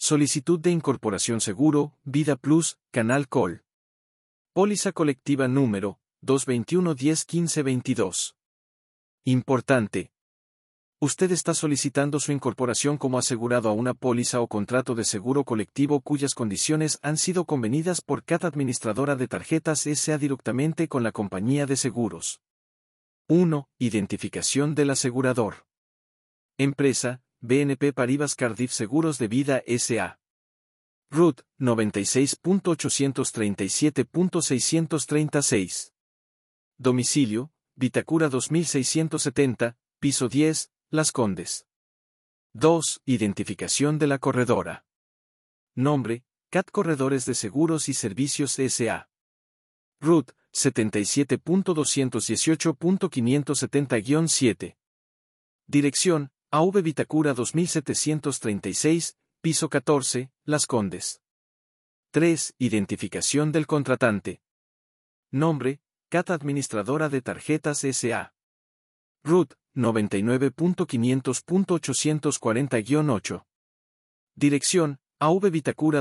Solicitud de incorporación seguro, Vida Plus, Canal Col. Póliza colectiva número 221-10-15-22. Importante. Usted está solicitando su incorporación como asegurado a una póliza o contrato de seguro colectivo cuyas condiciones han sido convenidas por cada administradora de tarjetas S.A. directamente con la compañía de seguros. 1. Identificación del asegurador. Empresa, BNP Paribas Cardif Seguros de Vida S.A. RUT, 96.837.636. Domicilio, Vitacura 2670, piso 10, Las Condes. 2. Identificación de la corredora. Nombre, CAT Corredores de Seguros y Servicios S.A. RUT, 77.218.570-7. Dirección, AV Vitacura 2736, piso 14, Las Condes. 3. Identificación del contratante. Nombre, CAT Administradora de Tarjetas S.A. RUT, 99.500.840-8. Dirección, AV Vitacura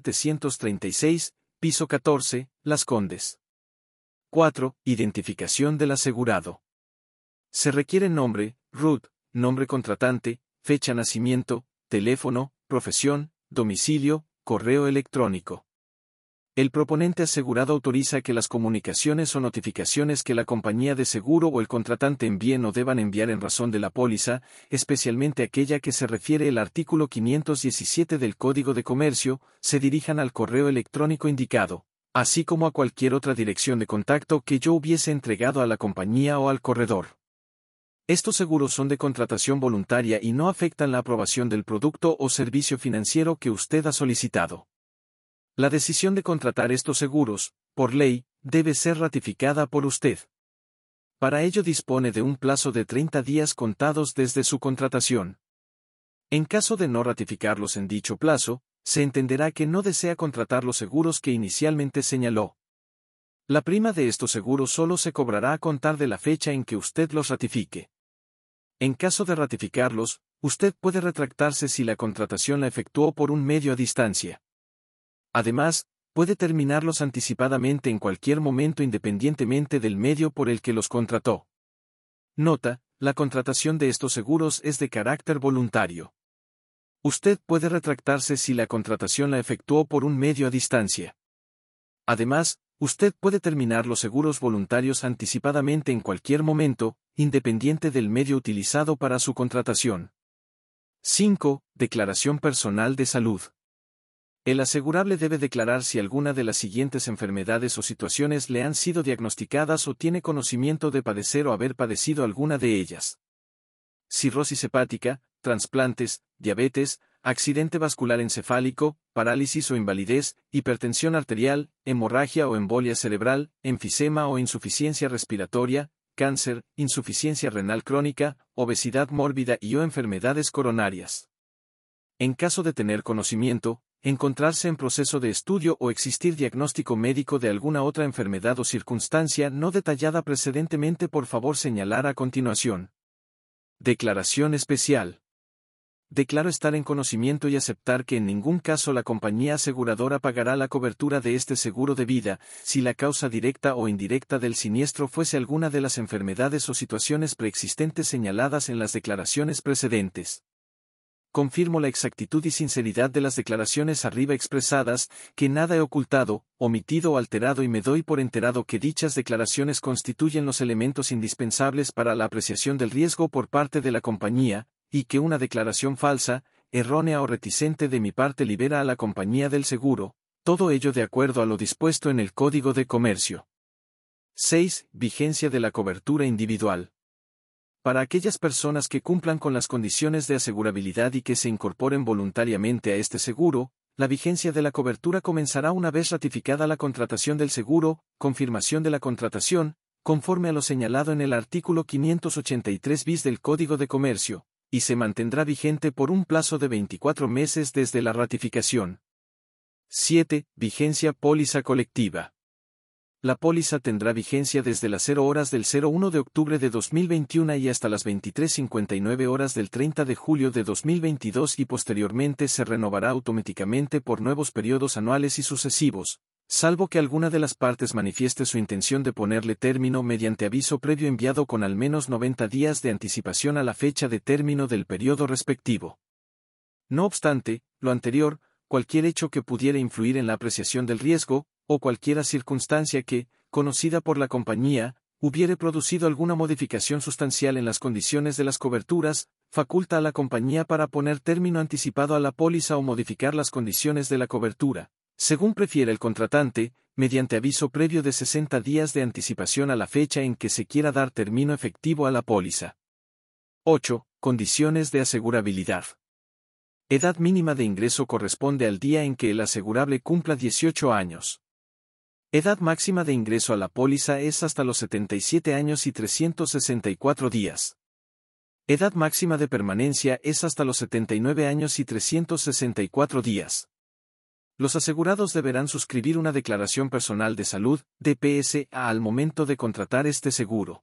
2736, piso 14, Las Condes. 4. Identificación del asegurado. Se requiere nombre, RUT, nombre contratante, fecha nacimiento, teléfono, profesión, domicilio, correo electrónico. El proponente asegurado autoriza que las comunicaciones o notificaciones que la compañía de seguro o el contratante envíen o deban enviar en razón de la póliza, especialmente aquella que se refiere el artículo 517 del Código de Comercio, se dirijan al correo electrónico indicado, así como a cualquier otra dirección de contacto que yo hubiese entregado a la compañía o al corredor. Estos seguros son de contratación voluntaria y no afectan la aprobación del producto o servicio financiero que usted ha solicitado. La decisión de contratar estos seguros, por ley, debe ser ratificada por usted. Para ello dispone de un plazo de 30 días contados desde su contratación. En caso de no ratificarlos en dicho plazo, se entenderá que no desea contratar los seguros que inicialmente señaló. La prima de estos seguros solo se cobrará a contar de la fecha en que usted los ratifique. En caso de ratificarlos, usted puede retractarse si la contratación la efectuó por un medio a distancia. Además, puede terminarlos anticipadamente en cualquier momento independientemente del medio por el que los contrató. Nota, la contratación de estos seguros es de carácter voluntario. Usted puede retractarse si la contratación la efectuó por un medio a distancia. Además, usted puede terminar los seguros voluntarios anticipadamente en cualquier momento, independiente del medio utilizado para su contratación. 5. Declaración personal de salud. El asegurable debe declarar si alguna de las siguientes enfermedades o situaciones le han sido diagnosticadas o tiene conocimiento de padecer o haber padecido alguna de ellas. Cirrosis hepática, trasplantes, diabetes, accidente vascular encefálico, parálisis o invalidez, hipertensión arterial, hemorragia o embolia cerebral, enfisema o insuficiencia respiratoria, cáncer, insuficiencia renal crónica, obesidad mórbida y o enfermedades coronarias. En caso de tener conocimiento, encontrarse en proceso de estudio o existir diagnóstico médico de alguna otra enfermedad o circunstancia no detallada precedentemente, por favor señalar a continuación. Declaración especial. Declaro estar en conocimiento y aceptar que en ningún caso la compañía aseguradora pagará la cobertura de este seguro de vida, si la causa directa o indirecta del siniestro fuese alguna de las enfermedades o situaciones preexistentes señaladas en las declaraciones precedentes. Confirmo la exactitud y sinceridad de las declaraciones arriba expresadas, que nada he ocultado, omitido o alterado, y me doy por enterado que dichas declaraciones constituyen los elementos indispensables para la apreciación del riesgo por parte de la compañía, y que una declaración falsa, errónea o reticente de mi parte libera a la compañía del seguro, todo ello de acuerdo a lo dispuesto en el Código de Comercio. 6. Vigencia de la cobertura individual. Para aquellas personas que cumplan con las condiciones de asegurabilidad y que se incorporen voluntariamente a este seguro, la vigencia de la cobertura comenzará una vez ratificada la contratación del seguro, confirmación de la contratación, conforme a lo señalado en el artículo 583 bis del Código de Comercio, y se mantendrá vigente por un plazo de 24 meses desde la ratificación. 7. Vigencia póliza colectiva. la póliza tendrá vigencia desde las 0 horas del 01 de octubre de 2021 y hasta las 23:59 horas del 30 de julio de 2022 y posteriormente se renovará automáticamente por nuevos periodos anuales y sucesivos, salvo que alguna de las partes manifieste su intención de ponerle término mediante aviso previo enviado con al menos 90 días de anticipación a la fecha de término del periodo respectivo. No obstante, lo anterior, cualquier hecho que pudiera influir en la apreciación del riesgo, o cualquiera circunstancia que, conocida por la compañía, hubiere producido alguna modificación sustancial en las condiciones de las coberturas, faculta a la compañía para poner término anticipado a la póliza o modificar las condiciones de la cobertura, según prefiera el contratante, mediante aviso previo de 60 días de anticipación a la fecha en que se quiera dar término efectivo a la póliza. 8. Condiciones de asegurabilidad. Edad mínima de ingreso corresponde al día en que el asegurable cumpla 18 años. Edad máxima de ingreso a la póliza es hasta los 77 años y 364 días. Edad máxima de permanencia es hasta los 79 años y 364 días. Los asegurados deberán suscribir una declaración personal de salud, DPSA, al momento de contratar este seguro.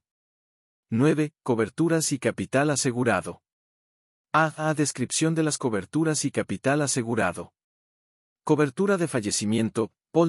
9. Coberturas y capital asegurado. Descripción de las coberturas y capital asegurado. Cobertura de fallecimiento, POL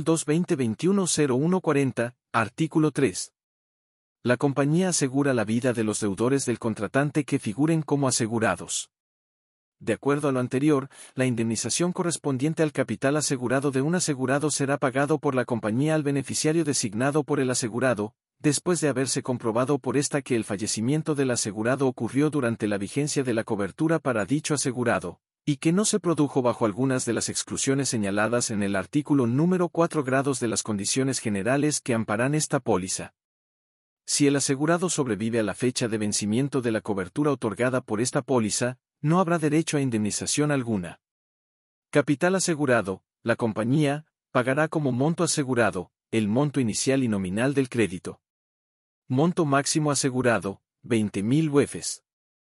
2-2021-0140, artículo 3. La compañía asegura la vida de los deudores del contratante que figuren como asegurados. De acuerdo a lo anterior, la indemnización correspondiente al capital asegurado de un asegurado será pagado por la compañía al beneficiario designado por el asegurado, después de haberse comprobado por ésta que el fallecimiento del asegurado ocurrió durante la vigencia de la cobertura para dicho asegurado, y que no se produjo bajo algunas de las exclusiones señaladas en el artículo número 4 grados de las condiciones generales que amparan esta póliza. Si el asegurado sobrevive a la fecha de vencimiento de la cobertura otorgada por esta póliza, no habrá derecho a indemnización alguna. Capital asegurado, la compañía pagará como monto asegurado, el monto inicial y nominal del crédito. Monto máximo asegurado, 20.000 UFs.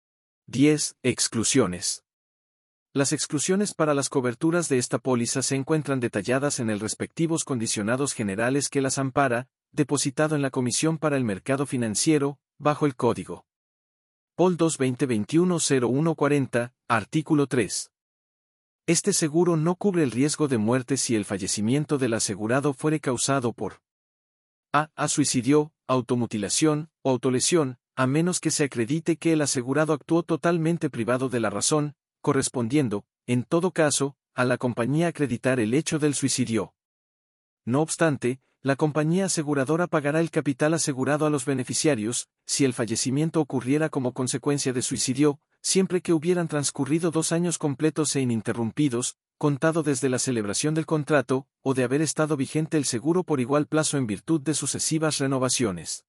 10. Exclusiones. Las exclusiones para las coberturas de esta póliza se encuentran detalladas en el respectivos condicionados generales que las ampara, depositado en la Comisión para el Mercado Financiero, bajo el código POL 2-2021-0140, artículo 3. Este seguro no cubre el riesgo de muerte si el fallecimiento del asegurado fuere causado por suicidio, automutilación o autolesión, a menos que se acredite que el asegurado actuó totalmente privado de la razón, correspondiendo, en todo caso, a la compañía acreditar el hecho del suicidio. No obstante, la compañía aseguradora pagará el capital asegurado a los beneficiarios, si el fallecimiento ocurriera como consecuencia de suicidio, siempre que hubieran transcurrido 2 años completos e ininterrumpidos, contado desde la celebración del contrato, o de haber estado vigente el seguro por igual plazo en virtud de sucesivas renovaciones.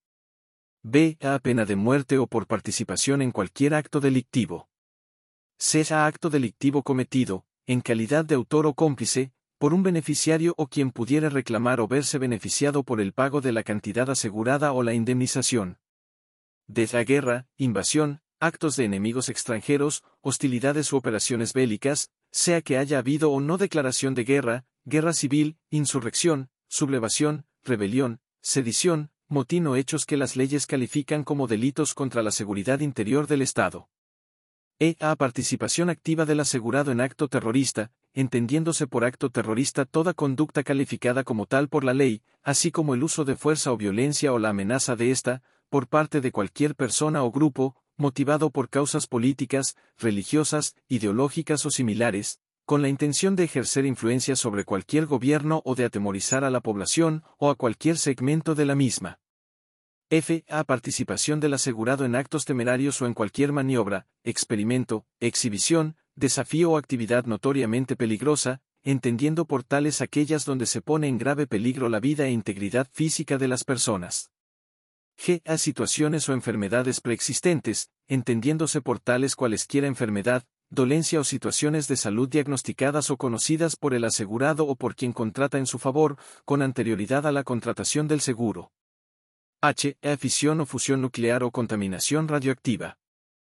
A pena de muerte o por participación en cualquier acto delictivo. Sea acto delictivo cometido, en calidad de autor o cómplice, por un beneficiario o quien pudiera reclamar o verse beneficiado por el pago de la cantidad asegurada o la indemnización. La guerra, invasión, actos de enemigos extranjeros, hostilidades u operaciones bélicas, sea que haya habido o no declaración de guerra, guerra civil, insurrección, sublevación, rebelión, sedición, motín o hechos que las leyes califican como delitos contra la seguridad interior del Estado. Participación activa del asegurado en acto terrorista, entendiéndose por acto terrorista toda conducta calificada como tal por la ley, así como el uso de fuerza o violencia o la amenaza de ésta, por parte de cualquier persona o grupo, motivado por causas políticas, religiosas, ideológicas o similares, con la intención de ejercer influencia sobre cualquier gobierno o de atemorizar a la población o a cualquier segmento de la misma. Participación del asegurado en actos temerarios o en cualquier maniobra, experimento, exhibición, desafío o actividad notoriamente peligrosa, entendiendo por tales aquellas donde se pone en grave peligro la vida e integridad física de las personas. Situaciones o enfermedades preexistentes, entendiéndose por tales cualesquiera enfermedad, dolencia o situaciones de salud diagnosticadas o conocidas por el asegurado o por quien contrata en su favor, con anterioridad a la contratación del seguro. Fisión o fusión nuclear o contaminación radioactiva.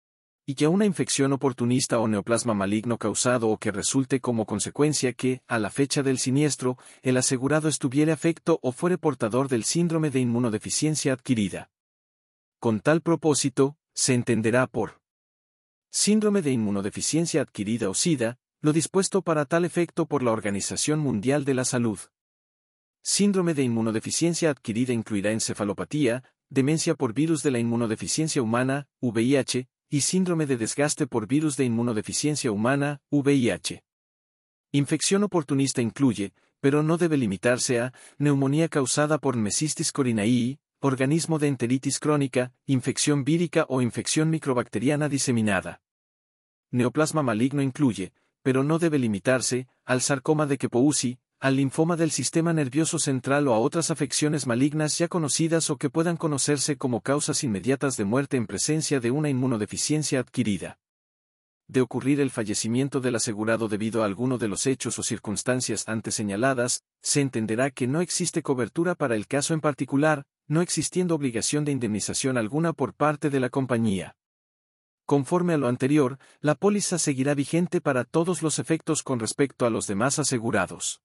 y que a una infección oportunista o neoplasma maligno causado o que resulte como consecuencia que, a la fecha del siniestro, el asegurado estuviere afecto o fuere portador del síndrome de inmunodeficiencia adquirida. Con tal propósito, se entenderá por síndrome de inmunodeficiencia adquirida o SIDA, lo dispuesto para tal efecto por la Organización Mundial de la Salud. Síndrome de inmunodeficiencia adquirida incluirá encefalopatía, demencia por virus de la inmunodeficiencia humana, VIH, y síndrome de desgaste por virus de inmunodeficiencia humana, VIH. Infección oportunista incluye, pero no debe limitarse a, neumonía causada por Mecystis corinai, organismo de enteritis crónica, infección vírica o infección microbacteriana diseminada. Neoplasma maligno incluye, pero no debe limitarse, al sarcoma de Kaposi, al linfoma del sistema nervioso central o a otras afecciones malignas ya conocidas o que puedan conocerse como causas inmediatas de muerte en presencia de una inmunodeficiencia adquirida. De ocurrir el fallecimiento del asegurado debido a alguno de los hechos o circunstancias antes señaladas, se entenderá que no existe cobertura para el caso en particular, no existiendo obligación de indemnización alguna por parte de la compañía. Conforme a lo anterior, la póliza seguirá vigente para todos los efectos con respecto a los demás asegurados.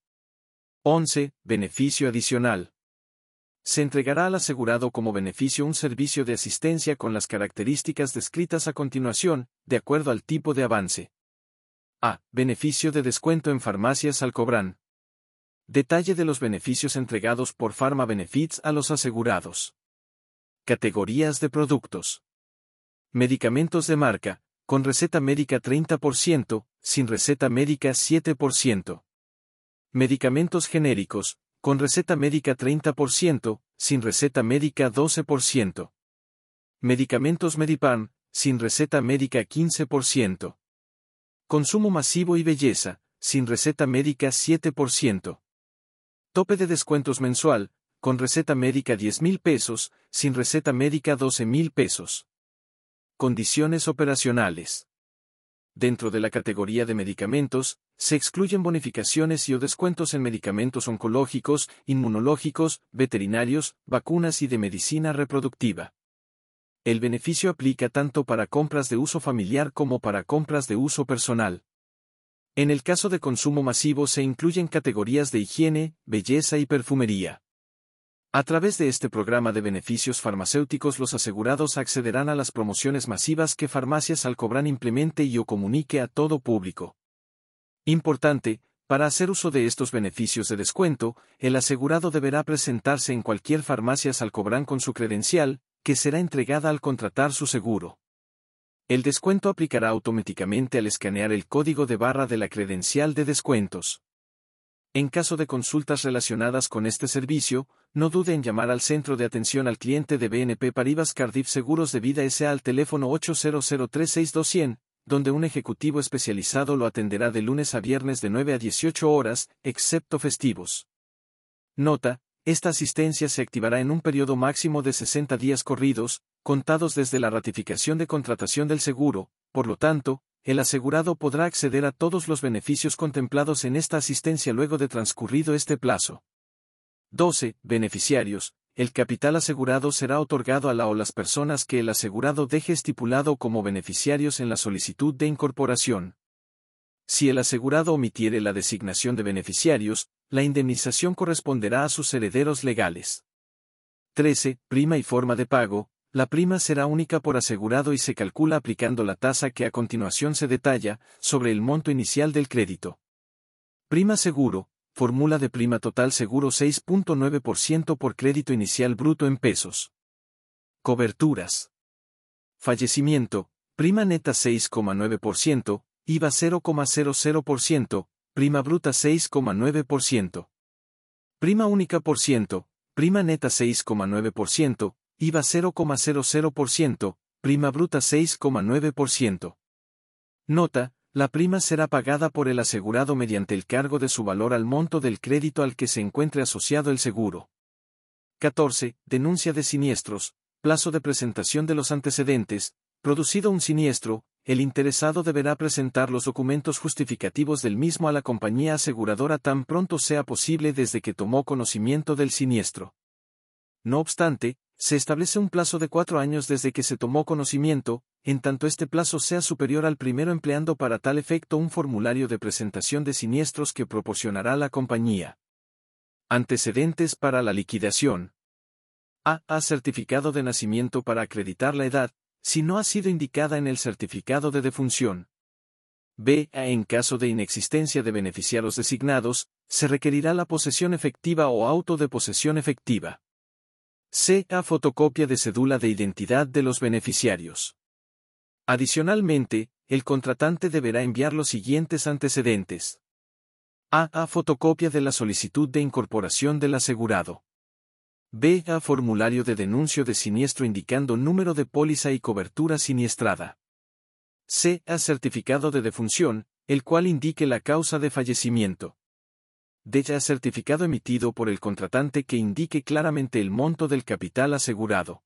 11. Beneficio adicional. Se entregará al asegurado como beneficio un servicio de asistencia con las características descritas a continuación, de acuerdo al tipo de avance. A. Beneficio de descuento en farmacias Alcobran. Detalle de los beneficios entregados por Pharma Benefits a los asegurados. Categorías de productos. Medicamentos de marca, con receta médica 30%, sin receta médica 7%. Medicamentos genéricos, con receta médica 30%, sin receta médica 12%. Medicamentos Medipan, sin receta médica 15%. Consumo masivo y belleza, sin receta médica 7%. Tope de descuentos mensual, con receta médica 10,000 pesos, sin receta médica 12,000 pesos. Condiciones operacionales. Dentro de la categoría de medicamentos, se excluyen bonificaciones y o descuentos en medicamentos oncológicos, inmunológicos, veterinarios, vacunas y de medicina reproductiva. El beneficio aplica tanto para compras de uso familiar como para compras de uso personal. En el caso de consumo masivo se incluyen categorías de higiene, belleza y perfumería. A través de este programa de beneficios farmacéuticos los asegurados accederán a las promociones masivas que Farmacias Alcobran implemente y o comunique a todo público. Importante, para hacer uso de estos beneficios de descuento, el asegurado deberá presentarse en cualquier Farmacias Alcobran con su credencial, que será entregada al contratar su seguro. El descuento aplicará automáticamente al escanear el código de barra de la credencial de descuentos. En caso de consultas relacionadas con este servicio, no dude en llamar al Centro de Atención al Cliente de BNP Paribas Cardiff Seguros de Vida S.A. al teléfono 800-362-100, donde un ejecutivo especializado lo atenderá de lunes a viernes de 9 a 18 horas, excepto festivos. Nota: esta asistencia se activará en un periodo máximo de 60 días corridos, contados desde la ratificación de contratación del seguro, por lo tanto, el asegurado podrá acceder a todos los beneficios contemplados en esta asistencia luego de transcurrido este plazo. 12. Beneficiarios. El capital asegurado será otorgado a la o las personas que el asegurado deje estipulado como beneficiarios en la solicitud de incorporación. Si el asegurado omitiere la designación de beneficiarios, la indemnización corresponderá a sus herederos legales. 13. Prima y forma de pago. La prima será única por asegurado y se calcula aplicando la tasa que a continuación se detalla, sobre el monto inicial del crédito. Prima seguro. Fórmula de prima total seguro 6.9% por crédito inicial bruto en pesos. Coberturas. Fallecimiento. Prima neta 6,9%, IVA 0,00%, prima bruta 6,9%. Prima única por ciento. Prima neta 6,9%. IVA 0,00%, prima bruta 6,9%. Nota: la prima será pagada por el asegurado mediante el cargo de su valor al monto del crédito al que se encuentre asociado el seguro. 14. Denuncia de siniestros. Plazo de presentación de los antecedentes. Producido un siniestro, el interesado deberá presentar los documentos justificativos del mismo a la compañía aseguradora tan pronto sea posible desde que tomó conocimiento del siniestro. No obstante, Se establece un plazo de 4 años desde que se tomó conocimiento, en tanto este plazo sea superior al primero, empleando para tal efecto un formulario de presentación de siniestros que proporcionará la compañía. Antecedentes para la liquidación. A. Certificado de nacimiento para acreditar la edad, si no ha sido indicada en el certificado de defunción. B. En caso de inexistencia de beneficiarios designados, se requerirá la posesión efectiva o auto de posesión efectiva. C. Fotocopia de cédula de identidad de los beneficiarios. Adicionalmente, el contratante deberá enviar los siguientes antecedentes. A. Fotocopia de la solicitud de incorporación del asegurado. B. Formulario de denuncio de siniestro indicando número de póliza y cobertura siniestrada. C. Certificado de defunción, el cual indique la causa de fallecimiento. D. Certificado emitido por el contratante que indique claramente el monto del capital asegurado.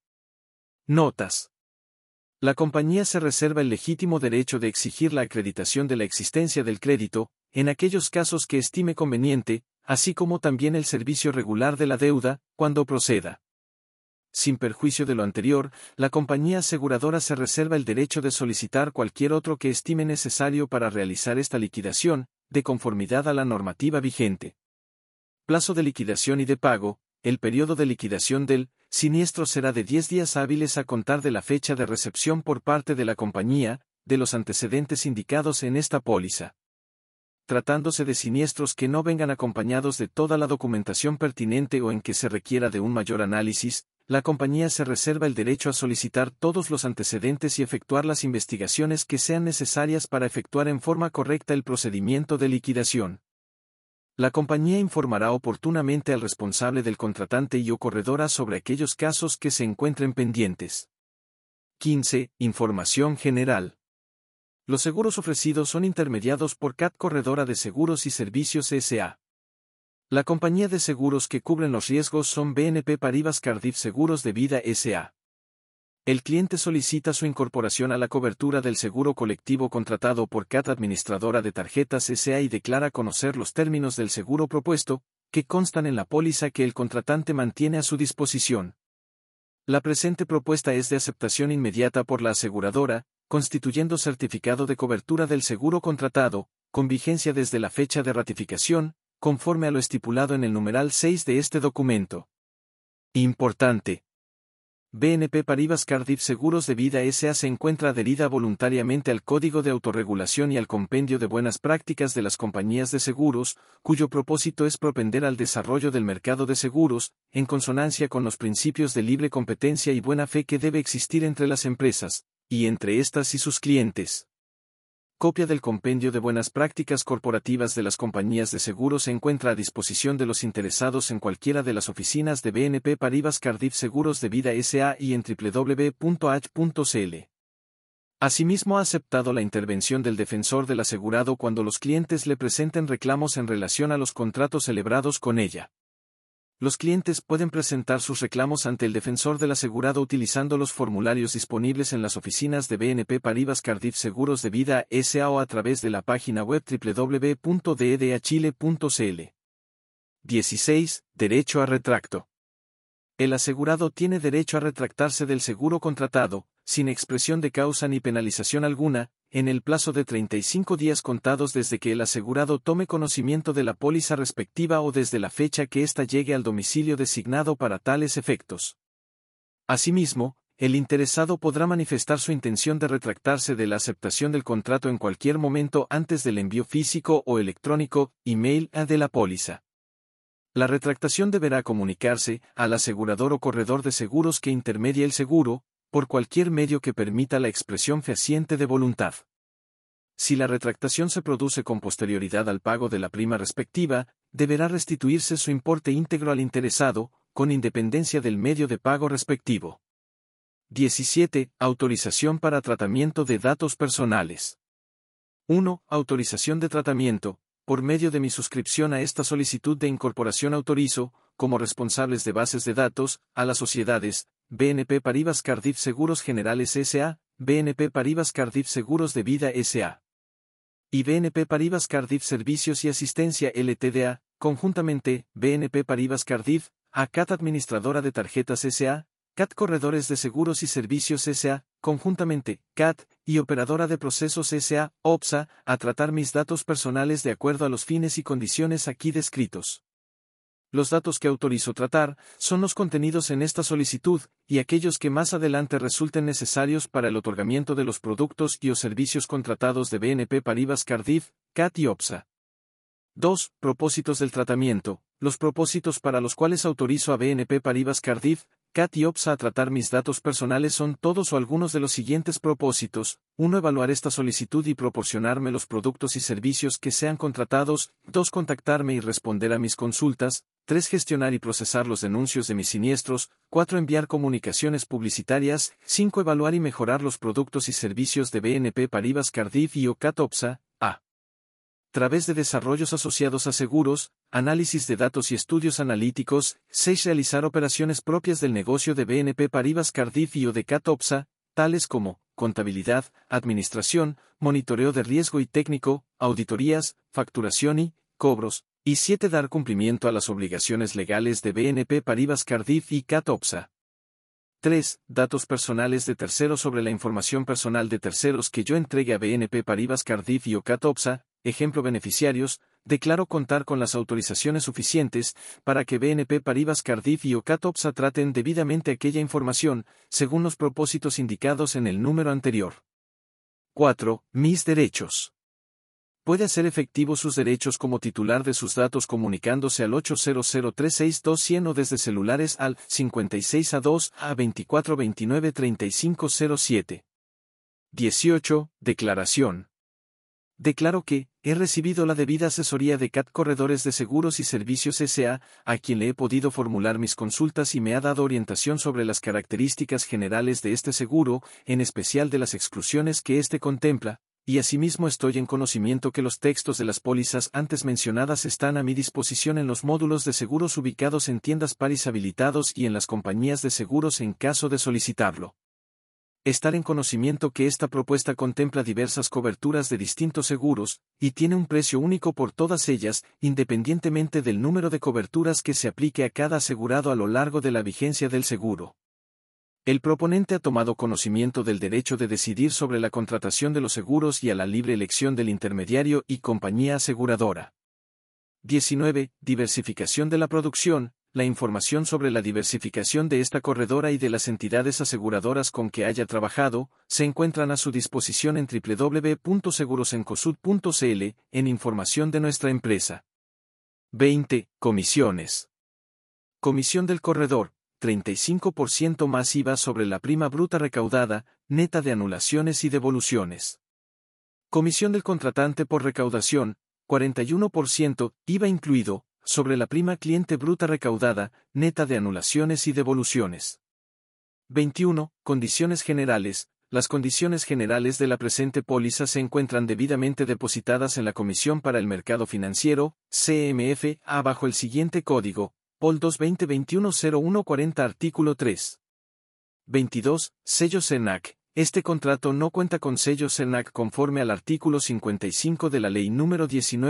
Notas. La compañía se reserva el legítimo derecho de exigir la acreditación de la existencia del crédito, en aquellos casos que estime conveniente, así como también el servicio regular de la deuda, cuando proceda. Sin perjuicio de lo anterior, la compañía aseguradora se reserva el derecho de solicitar cualquier otro que estime necesario para realizar esta liquidación, de conformidad a la normativa vigente. Plazo de liquidación y de pago. El periodo de liquidación del siniestro será de 10 días hábiles a contar de la fecha de recepción por parte de la compañía, de los antecedentes indicados en esta póliza. Tratándose de siniestros que no vengan acompañados de toda la documentación pertinente o en que se requiera de un mayor análisis, la compañía se reserva el derecho a solicitar todos los antecedentes y efectuar las investigaciones que sean necesarias para efectuar en forma correcta el procedimiento de liquidación. La compañía informará oportunamente al responsable del contratante y o corredora sobre aquellos casos que se encuentren pendientes. 15. Información general. Los seguros ofrecidos son intermediados por CAT Corredora de Seguros y Servicios S.A. La compañía de seguros que cubren los riesgos son BNP Paribas Cardif Seguros de Vida S.A. El cliente solicita su incorporación a la cobertura del seguro colectivo contratado por CAT Administradora de Tarjetas S.A. y declara conocer los términos del seguro propuesto, que constan en la póliza que el contratante mantiene a su disposición. La presente propuesta es de aceptación inmediata por la aseguradora, constituyendo certificado de cobertura del seguro contratado, con vigencia desde la fecha de ratificación, conforme a lo estipulado en el numeral 6 de este documento. Importante. BNP Paribas Cardif Seguros de Vida S.A. se encuentra adherida voluntariamente al Código de Autorregulación y al Compendio de Buenas Prácticas de las Compañías de Seguros, cuyo propósito es propender al desarrollo del mercado de seguros, en consonancia con los principios de libre competencia y buena fe que debe existir entre las empresas, y entre estas y sus clientes. Copia del Compendio de Buenas Prácticas Corporativas de las Compañías de Seguros se encuentra a disposición de los interesados en cualquiera de las oficinas de BNP Paribas Cardif Seguros de Vida S.A. y en www.ach.cl. Asimismo ha aceptado la intervención del defensor del asegurado cuando los clientes le presenten reclamos en relación a los contratos celebrados con ella. Los clientes pueden presentar sus reclamos ante el defensor del asegurado utilizando los formularios disponibles en las oficinas de BNP Paribas Cardif Seguros de Vida S.A. o a través de la página web www.dedachile.cl. 16. Derecho a retracto. El asegurado tiene derecho a retractarse del seguro contratado, sin expresión de causa ni penalización alguna, en el plazo de 35 días contados desde que el asegurado tome conocimiento de la póliza respectiva o desde la fecha que ésta llegue al domicilio designado para tales efectos. Asimismo, el interesado podrá manifestar su intención de retractarse de la aceptación del contrato en cualquier momento antes del envío físico o electrónico, email, de la póliza. La retractación deberá comunicarse al asegurador o corredor de seguros que intermedia el seguro, por cualquier medio que permita la expresión fehaciente de voluntad. Si la retractación se produce con posterioridad al pago de la prima respectiva, deberá restituirse su importe íntegro al interesado, con independencia del medio de pago respectivo. 17. Autorización para tratamiento de datos personales. 1. Autorización de tratamiento. Por medio de mi suscripción a esta solicitud de incorporación autorizo, como responsables de bases de datos, a las sociedades, BNP Paribas Cardif Seguros Generales S.A., BNP Paribas Cardif Seguros de Vida S.A. y BNP Paribas Cardif Servicios y Asistencia Ltda., conjuntamente, BNP Paribas Cardif, CAT Administradora de Tarjetas S.A., CAT Corredores de Seguros y Servicios S.A., conjuntamente, CAT, y Operadora de Procesos S.A., OPSA, a tratar mis datos personales de acuerdo a los fines y condiciones aquí descritos. Los datos que autorizo tratar son los contenidos en esta solicitud, y aquellos que más adelante resulten necesarios para el otorgamiento de los productos y o servicios contratados de BNP Paribas Cardif, CAT y OPSA. 2. Propósitos del tratamiento. Los propósitos para los cuales autorizo a BNP Paribas Cardif, CAT y OPSA a tratar mis datos personales son todos o algunos de los siguientes propósitos. 1. Evaluar esta solicitud y proporcionarme los productos y servicios que sean contratados. 2. Contactarme y responder a mis consultas. 3. Gestionar y procesar los denuncios de mis siniestros. 4. Enviar comunicaciones publicitarias. 5. Evaluar y mejorar los productos y servicios de BNP Paribas Cardif y o CAT OPSA. Través de desarrollos asociados a seguros, análisis de datos y estudios analíticos. 6. Realizar operaciones propias del negocio de BNP Paribas Cardif y o de CAT OPSA, tales como contabilidad, administración, monitoreo de riesgo y técnico, auditorías, facturación y cobros. Y 7. Dar cumplimiento a las obligaciones legales de BNP Paribas Cardif y CAT OPSA. 3. Datos personales de terceros. Sobre la información personal de terceros que yo entregue a BNP Paribas Cardif y o CAT OPSA, ejemplo beneficiarios, declaro contar con las autorizaciones suficientes para que BNP Paribas Cardif y o CAT OPSA traten debidamente aquella información, según los propósitos indicados en el número anterior. 4. Mis derechos. Puede hacer efectivos sus derechos como titular de sus datos comunicándose al 800-362-100 o desde celulares al 56A2 a 2429-3507. 18. Declaración. Declaro que, he recibido la debida asesoría de CAT Corredores de Seguros y Servicios S.A., a quien le he podido formular mis consultas y me ha dado orientación sobre las características generales de este seguro, en especial de las exclusiones que éste contempla, y asimismo estoy en conocimiento que los textos de las pólizas antes mencionadas están a mi disposición en los módulos de seguros ubicados en tiendas Paris habilitados y en las compañías de seguros en caso de solicitarlo. Estar en conocimiento que esta propuesta contempla diversas coberturas de distintos seguros, y tiene un precio único por todas ellas, independientemente del número de coberturas que se aplique a cada asegurado a lo largo de la vigencia del seguro. El proponente ha tomado conocimiento del derecho de decidir sobre la contratación de los seguros y a la libre elección del intermediario y compañía aseguradora. 19. Diversificación de la producción. La información sobre la diversificación de esta corredora y de las entidades aseguradoras con que haya trabajado, se encuentran a su disposición en www.segurosencosud.cl, en información de nuestra empresa. 20. Comisiones. Comisión del corredor, 35% más IVA sobre la prima bruta recaudada, neta de anulaciones y devoluciones. Comisión del contratante por recaudación, 41%, IVA incluido, sobre la prima cliente bruta recaudada, neta de anulaciones y devoluciones. 21. Condiciones generales. Las condiciones generales de la presente póliza se encuentran debidamente depositadas en la Comisión para el Mercado Financiero, CMF-A bajo el siguiente código, POL 220210140 artículo 3. 22. Sello CERNAC. Este contrato no cuenta con sello CERNAC conforme al artículo 55 de la Ley número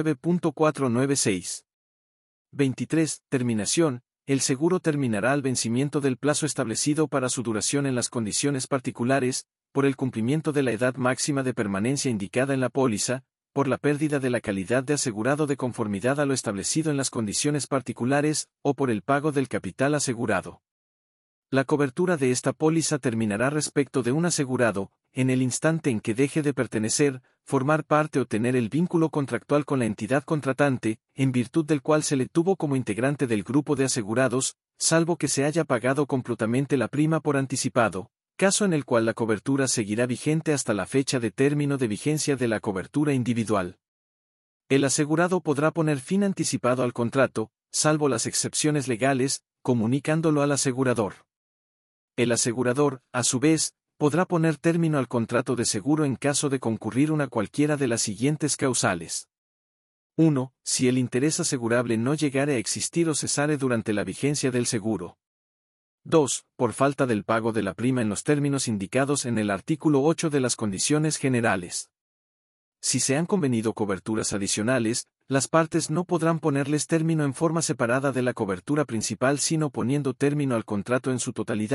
19.496. 23. Terminación. El seguro terminará al vencimiento del plazo establecido para su duración en las condiciones particulares, por el cumplimiento de la edad máxima de permanencia indicada en la póliza, por la pérdida de la calidad de asegurado de conformidad a lo establecido en las condiciones particulares, o por el pago del capital asegurado. La cobertura de esta póliza terminará respecto de un asegurado, en el instante en que deje de pertenecer, formar parte o tener el vínculo contractual con la entidad contratante, en virtud del cual se le tuvo como integrante del grupo de asegurados, salvo que se haya pagado completamente la prima por anticipado, caso en el cual la cobertura seguirá vigente hasta la fecha de término de vigencia de la cobertura individual. El asegurado podrá poner fin anticipado al contrato, salvo las excepciones legales, comunicándolo al asegurador. El asegurador, a su vez, podrá poner término al contrato de seguro en caso de concurrir una cualquiera de las siguientes causales. 1. Si el interés asegurable no llegare a existir o cesare durante la vigencia del seguro. 2. Por falta del pago de la prima en los términos indicados en el artículo 8 de las condiciones generales. Si se han convenido coberturas adicionales, las partes no podrán ponerles término en forma separada de la cobertura principal sino poniendo término al contrato en su totalidad,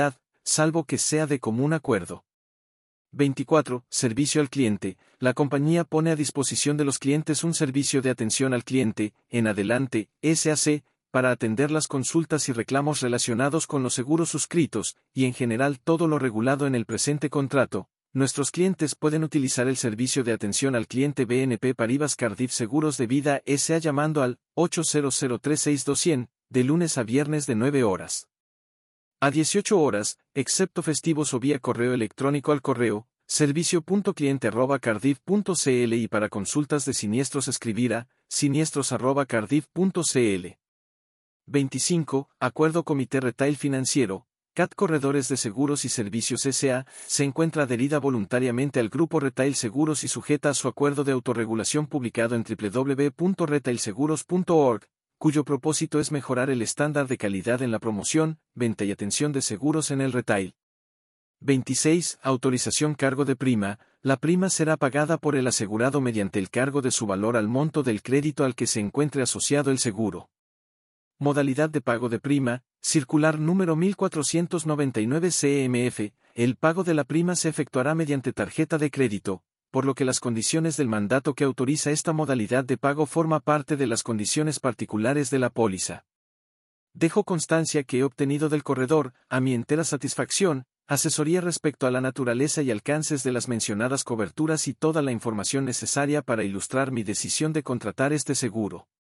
salvo que sea de común acuerdo. 24. Servicio al cliente. La compañía pone a disposición de los clientes un servicio de atención al cliente, en adelante, SAC, para atender las consultas y reclamos relacionados con los seguros suscritos, y en general todo lo regulado en el presente contrato. Nuestros clientes pueden utilizar el servicio de atención al cliente BNP Paribas Cardif Seguros de Vida S.A. llamando al 800-362-100, de lunes a viernes de 9 horas a 18 horas, excepto festivos o vía correo electrónico al correo, servicio.cliente@cardif.cl y para consultas de siniestros escribir a siniestros@cardif.cl. 25. Acuerdo Comité Retail Financiero, CAT Corredores de Seguros y Servicios S.A., se encuentra adherida voluntariamente al Grupo Retail Seguros y sujeta a su acuerdo de autorregulación publicado en www.retailseguros.org, cuyo propósito es mejorar el estándar de calidad en la promoción, venta y atención de seguros en el retail. 26. Autorización cargo de prima. La prima será pagada por el asegurado mediante el cargo de su valor al monto del crédito al que se encuentre asociado el seguro. Modalidad de pago de prima, circular número 1499 CMF, el pago de la prima se efectuará mediante tarjeta de crédito, por lo que las condiciones del mandato que autoriza esta modalidad de pago forma parte de las condiciones particulares de la póliza. Dejo constancia que he obtenido del corredor, a mi entera satisfacción, asesoría respecto a la naturaleza y alcances de las mencionadas coberturas y toda la información necesaria para ilustrar mi decisión de contratar este seguro.